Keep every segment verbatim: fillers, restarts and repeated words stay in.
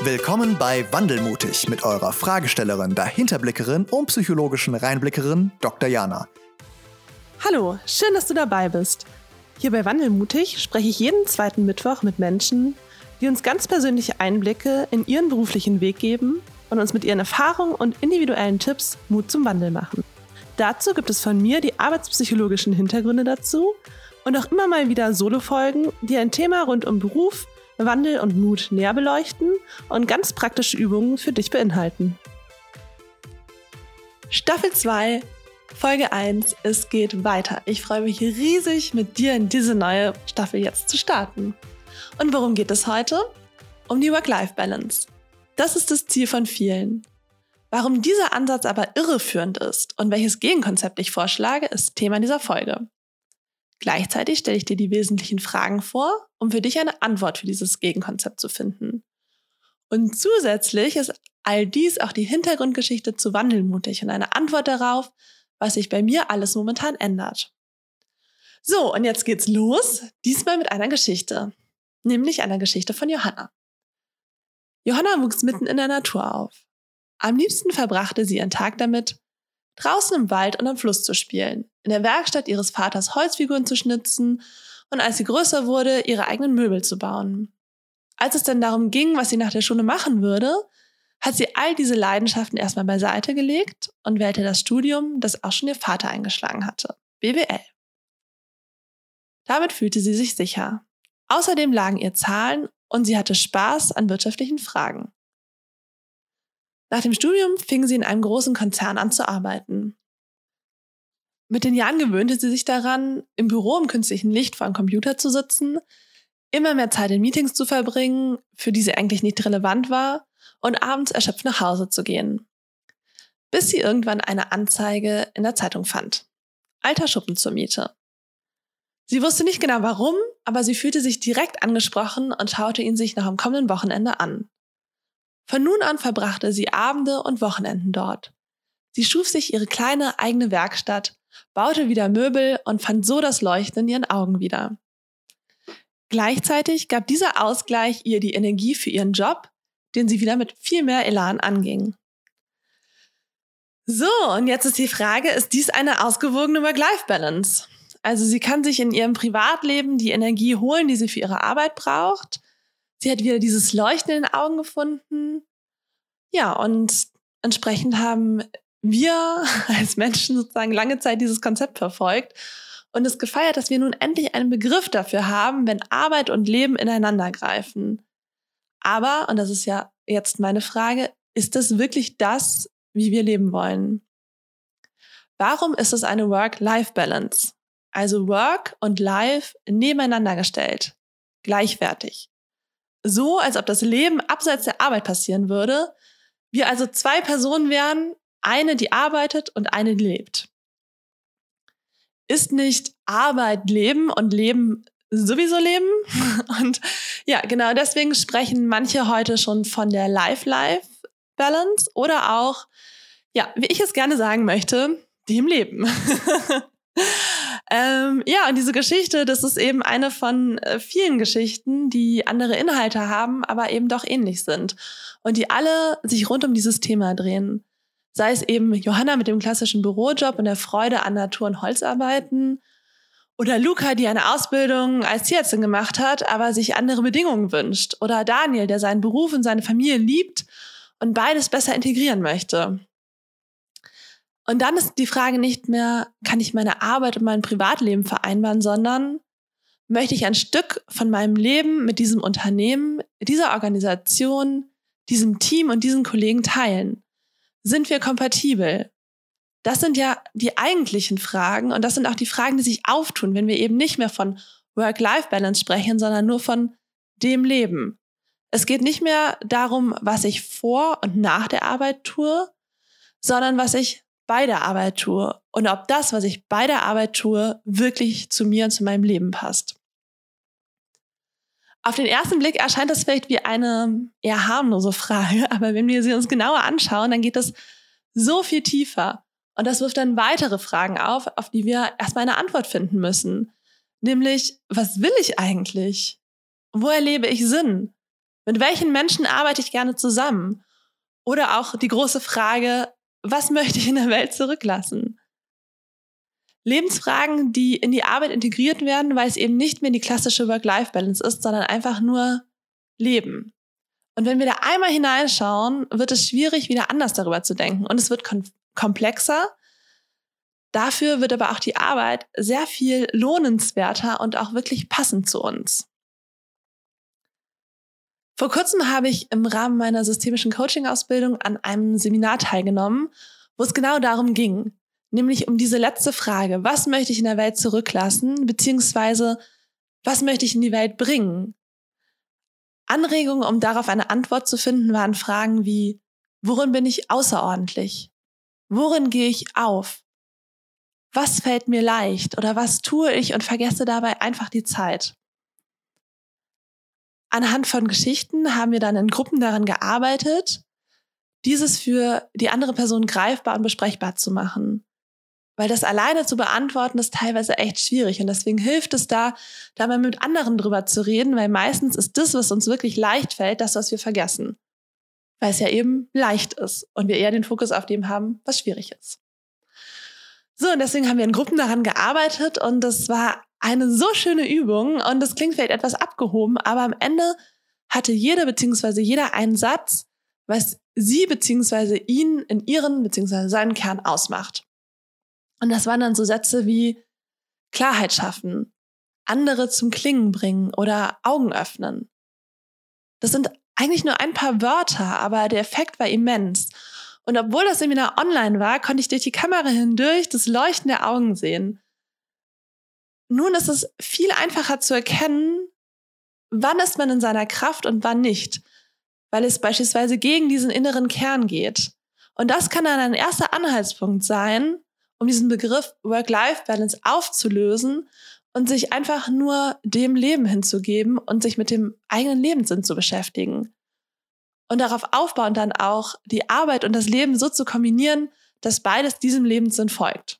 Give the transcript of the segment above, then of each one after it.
Willkommen bei Wandelmutig mit eurer Fragestellerin, Dahinterblickerin und psychologischen Reinblickerin Doktor Jana. Hallo, schön, dass du dabei bist. Hier bei Wandelmutig spreche ich jeden zweiten Mittwoch mit Menschen, die uns ganz persönliche Einblicke in ihren beruflichen Weg geben und uns mit ihren Erfahrungen und individuellen Tipps Mut zum Wandel machen. Dazu gibt es von mir die arbeitspsychologischen Hintergründe dazu und auch immer mal wieder Solo-Folgen, die ein Thema rund um Beruf, Wandel und Mut näher beleuchten und ganz praktische Übungen für dich beinhalten. Staffel zwei, Folge eins, es geht weiter. Ich freue mich riesig, mit dir in diese neue Staffel jetzt zu starten. Und worum geht es heute? Um die Work-Life-Balance. Das ist das Ziel von vielen. Warum dieser Ansatz aber irreführend ist und welches Gegenkonzept ich vorschlage, ist Thema dieser Folge. Gleichzeitig stelle ich dir die wesentlichen Fragen vor, um für dich eine Antwort für dieses Gegenkonzept zu finden. Und zusätzlich ist all dies auch die Hintergrundgeschichte zu Wandelmutig und eine Antwort darauf, was sich bei mir alles momentan ändert. So, und jetzt geht's los, diesmal mit einer Geschichte, nämlich einer Geschichte von Johanna. Johanna wuchs mitten in der Natur auf. Am liebsten verbrachte sie ihren Tag damit, draußen im Wald und am Fluss zu spielen, in der Werkstatt ihres Vaters Holzfiguren zu schnitzen und als sie größer wurde, ihre eigenen Möbel zu bauen. Als es dann darum ging, was sie nach der Schule machen würde, hat sie all diese Leidenschaften erstmal beiseite gelegt und wählte das Studium, das auch schon ihr Vater eingeschlagen hatte, B W L. Damit fühlte sie sich sicher. Außerdem lagen ihr Zahlen und sie hatte Spaß an wirtschaftlichen Fragen. Nach dem Studium fing sie in einem großen Konzern an zu arbeiten. Mit den Jahren gewöhnte sie sich daran, im Büro im künstlichen Licht vor einem Computer zu sitzen, immer mehr Zeit in Meetings zu verbringen, für die sie eigentlich nicht relevant war, und abends erschöpft nach Hause zu gehen. Bis sie irgendwann eine Anzeige in der Zeitung fand. Alter Schuppen zur Miete. Sie wusste nicht genau warum, aber sie fühlte sich direkt angesprochen und schaute ihn sich noch am kommenden Wochenende an. Von nun an verbrachte sie Abende und Wochenenden dort. Sie schuf sich ihre kleine eigene Werkstatt, baute wieder Möbel und fand so das Leuchten in ihren Augen wieder. Gleichzeitig gab dieser Ausgleich ihr die Energie für ihren Job, den sie wieder mit viel mehr Elan anging. So, und jetzt ist die Frage, ist dies eine ausgewogene Work-Life-Balance? Also sie kann sich in ihrem Privatleben die Energie holen, die sie für ihre Arbeit braucht. Sie hat wieder dieses Leuchten in den Augen gefunden. Ja, und entsprechend haben wir als Menschen sozusagen lange Zeit dieses Konzept verfolgt und es gefeiert, dass wir nun endlich einen Begriff dafür haben, wenn Arbeit und Leben ineinander greifen. Aber, und das ist ja jetzt meine Frage, ist das wirklich das, wie wir leben wollen? Warum ist es eine Work-Life-Balance? Also Work und Life nebeneinander gestellt, gleichwertig. So, als ob das Leben abseits der Arbeit passieren würde. Wir also zwei Personen wären, eine, die arbeitet und eine, die lebt. Ist nicht Arbeit Leben und Leben sowieso Leben? Und ja, genau deswegen sprechen manche heute schon von der Life-Life-Balance oder auch, ja, wie ich es gerne sagen möchte, dem Leben. Ähm, ja, und diese Geschichte, das ist eben eine von äh, vielen Geschichten, die andere Inhalte haben, aber eben doch ähnlich sind. Und die alle sich rund um dieses Thema drehen. Sei es eben Johanna mit dem klassischen Bürojob und der Freude an Natur- und Holzarbeiten oder Luca, die eine Ausbildung als Tierärztin gemacht hat, aber sich andere Bedingungen wünscht. Oder Daniel, der seinen Beruf und seine Familie liebt und beides besser integrieren möchte. Und dann ist die Frage nicht mehr, kann ich meine Arbeit und mein Privatleben vereinbaren, sondern möchte ich ein Stück von meinem Leben mit diesem Unternehmen, dieser Organisation, diesem Team und diesen Kollegen teilen? Sind wir kompatibel? Das sind ja die eigentlichen Fragen und das sind auch die Fragen, die sich auftun, wenn wir eben nicht mehr von Work-Life-Balance sprechen, sondern nur von dem Leben. Es geht nicht mehr darum, was ich vor und nach der Arbeit tue, sondern was ich bei der Arbeit tue und ob das, was ich bei der Arbeit tue, wirklich zu mir und zu meinem Leben passt. Auf den ersten Blick erscheint das vielleicht wie eine eher harmlose Frage, aber wenn wir sie uns genauer anschauen, dann geht es so viel tiefer. Und das wirft dann weitere Fragen auf, auf die wir erstmal eine Antwort finden müssen. Nämlich, was will ich eigentlich? Wo erlebe ich Sinn? Mit welchen Menschen arbeite ich gerne zusammen? Oder auch die große Frage, was möchte ich in der Welt zurücklassen? Lebensfragen, die in die Arbeit integriert werden, weil es eben nicht mehr die klassische Work-Life-Balance ist, sondern einfach nur Leben. Und wenn wir da einmal hineinschauen, wird es schwierig, wieder anders darüber zu denken. Und es wird kom- komplexer. Dafür wird aber auch die Arbeit sehr viel lohnenswerter und auch wirklich passend zu uns. Vor kurzem habe ich im Rahmen meiner systemischen Coaching-Ausbildung an einem Seminar teilgenommen, wo es genau darum ging, nämlich um diese letzte Frage, was möchte ich in der Welt zurücklassen, beziehungsweise was möchte ich in die Welt bringen? Anregungen, um darauf eine Antwort zu finden, waren Fragen wie, worin bin ich außerordentlich? Worin gehe ich auf? Was fällt mir leicht oder was tue ich und vergesse dabei einfach die Zeit? Anhand von Geschichten haben wir dann in Gruppen daran gearbeitet, dieses für die andere Person greifbar und besprechbar zu machen. Weil das alleine zu beantworten ist teilweise echt schwierig und deswegen hilft es da, da mal mit anderen drüber zu reden, weil meistens ist das, was uns wirklich leicht fällt, das, was wir vergessen. Weil es ja eben leicht ist und wir eher den Fokus auf dem haben, was schwierig ist. So, und deswegen haben wir in Gruppen daran gearbeitet und das war eine so schöne Übung und das klingt vielleicht etwas abgehoben, aber am Ende hatte jede bzw. jeder einen Satz, was sie bzw. ihn in ihren bzw. seinen Kern ausmacht. Und das waren dann so Sätze wie Klarheit schaffen, andere zum Klingen bringen oder Augen öffnen. Das sind eigentlich nur ein paar Wörter, aber der Effekt war immens. Und obwohl das Seminar online war, konnte ich durch die Kamera hindurch das Leuchten der Augen sehen. Nun ist es viel einfacher zu erkennen, wann ist man in seiner Kraft und wann nicht, weil es beispielsweise gegen diesen inneren Kern geht. Und das kann dann ein erster Anhaltspunkt sein, um diesen Begriff Work-Life-Balance aufzulösen und sich einfach nur dem Leben hinzugeben und sich mit dem eigenen Lebenssinn zu beschäftigen. Und darauf aufbauend dann auch die Arbeit und das Leben so zu kombinieren, dass beides diesem Lebenssinn folgt.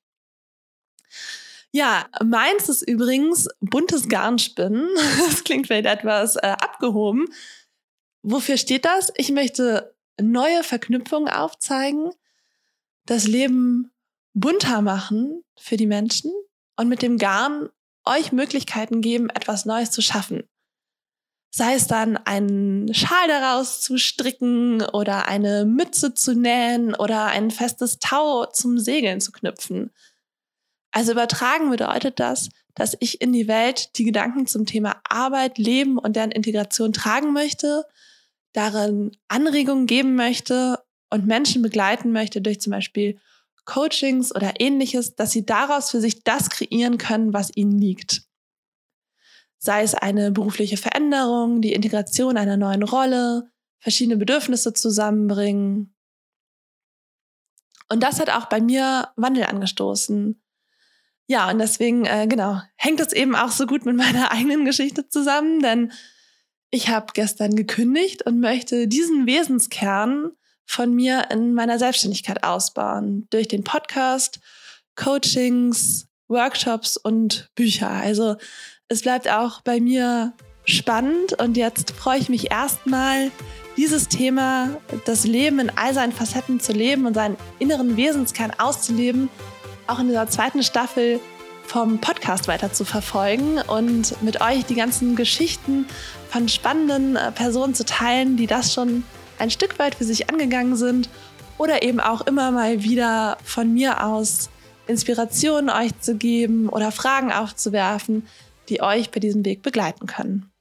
Ja, meins ist übrigens buntes Garnspinnen. Das klingt vielleicht etwas äh, abgehoben. Wofür steht das? Ich möchte neue Verknüpfungen aufzeigen, das Leben bunter machen für die Menschen und mit dem Garn euch Möglichkeiten geben, etwas Neues zu schaffen. Sei es dann einen Schal daraus zu stricken oder eine Mütze zu nähen oder ein festes Tau zum Segeln zu knüpfen. Also übertragen bedeutet das, dass ich in die Welt die Gedanken zum Thema Arbeit, Leben und deren Integration tragen möchte, darin Anregungen geben möchte und Menschen begleiten möchte durch zum Beispiel Coachings oder Ähnliches, dass sie daraus für sich das kreieren können, was ihnen liegt. Sei es eine berufliche Veränderung, die Integration einer neuen Rolle, verschiedene Bedürfnisse zusammenbringen. Und das hat auch bei mir Wandel angestoßen. Ja, und deswegen, äh, genau, hängt es eben auch so gut mit meiner eigenen Geschichte zusammen, denn ich habe gestern gekündigt und möchte diesen Wesenskern von mir in meiner Selbstständigkeit ausbauen. Durch den Podcast, Coachings, Workshops und Bücher. Also es bleibt auch bei mir spannend und jetzt freue ich mich erstmal, dieses Thema, das Leben in all seinen Facetten zu leben und seinen inneren Wesenskern auszuleben, auch in dieser zweiten Staffel vom Podcast weiter zu verfolgen und mit euch die ganzen Geschichten von spannenden Personen zu teilen, die das schon ein Stück weit für sich angegangen sind oder eben auch immer mal wieder von mir aus Inspirationen euch zu geben oder Fragen aufzuwerfen, die euch bei diesem Weg begleiten können.